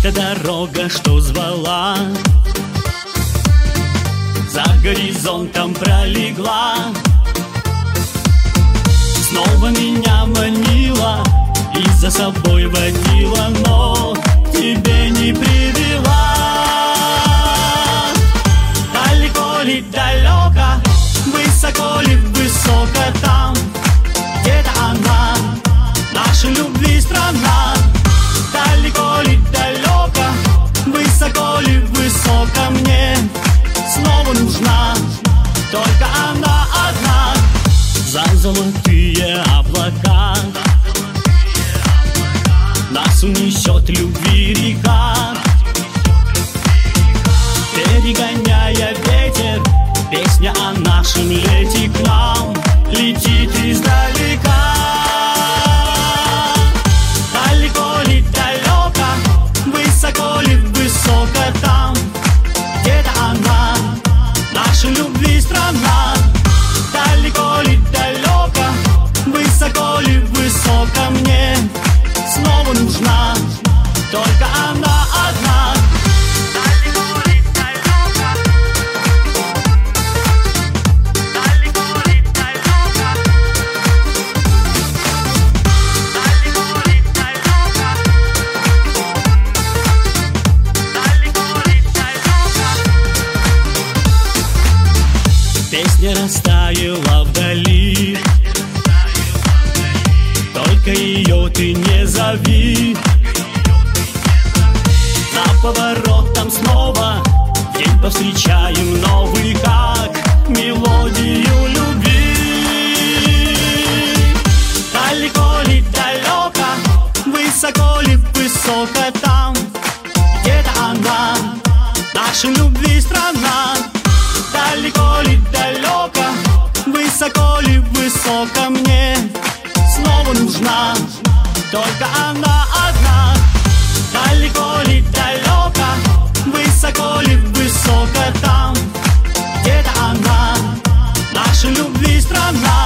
Та дорога, что звала, за горизонтом пролегла, снова меня манила и за собой водила, но тебе не привела. Далеко ли далеко, высоко ли высоко там, где-то она, наша любви страна. Далеко ли далеко, высоко ли высоко, мне снова нужна только она одна. За золотые облака нас унесет любви река, перегоняя ветер, песня о нашем лете к нам летит издалека. Далеко ли далеко, высоко ли высоко там, где-то она, наша любви страна. Далеко ли далеко, высоко ли высоко, мне снова нужна только она одна. Далеко ли далеко, далеко ли далеко, далеко ли далеко, далеко ли далеко. Песня растаяла вдали, только ее ты не зови. За поворотом снова день повстречаем новый, как мелодию любви. Далеко ли далеко, высоко ли высоко там, где-то она, наша любви страна. Далеко ли далеко, высоко ли высоко, мне снова нужна только она одна. Далеко ли далеко, высоко ли высоко там, где-то она, наша любви страна.